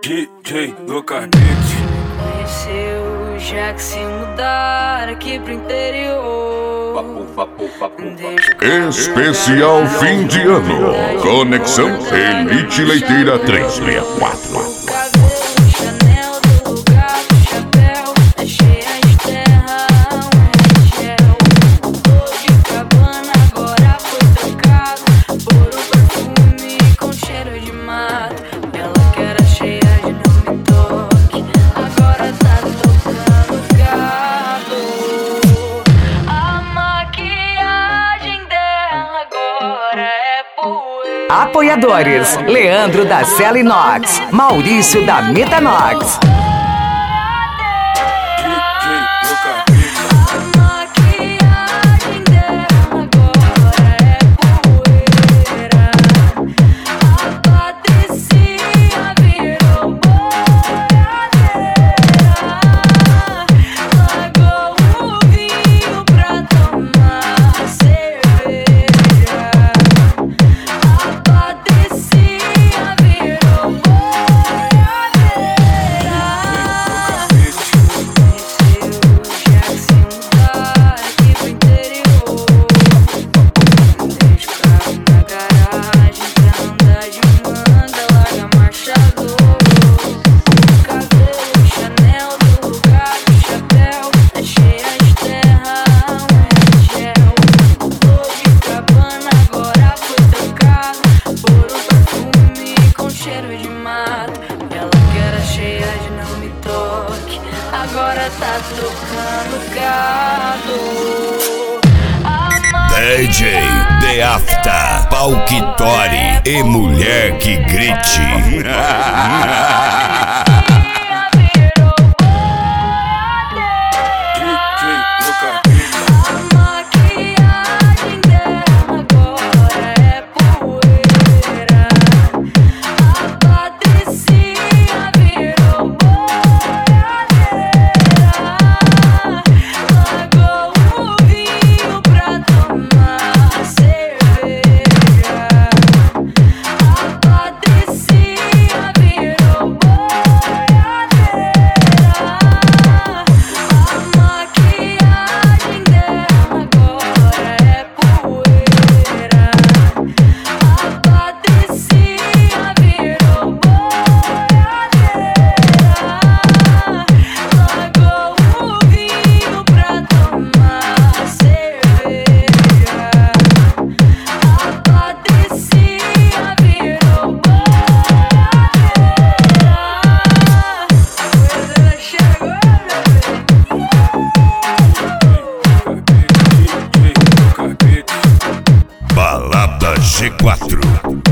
DJ Locardete. Conheceu já que se mudar aqui pro interior. Especial fim de ano. Conexão Elite Leiteira 364. Chanel do lugar do chapéu, é cheia de terra, gel. Mudou de cabana, agora foi trocado por um perfume com cheiro de mato. Ela que era cheia de não me toque, agora tá tocando gado. A maquiagem dela agora é poeira. Apoiadores: Leandro da Cela Inox, Maurício da Metanox. Agora tá tocando gado. DJ The Afta, pau que tore e mulher que grite. Balada G4.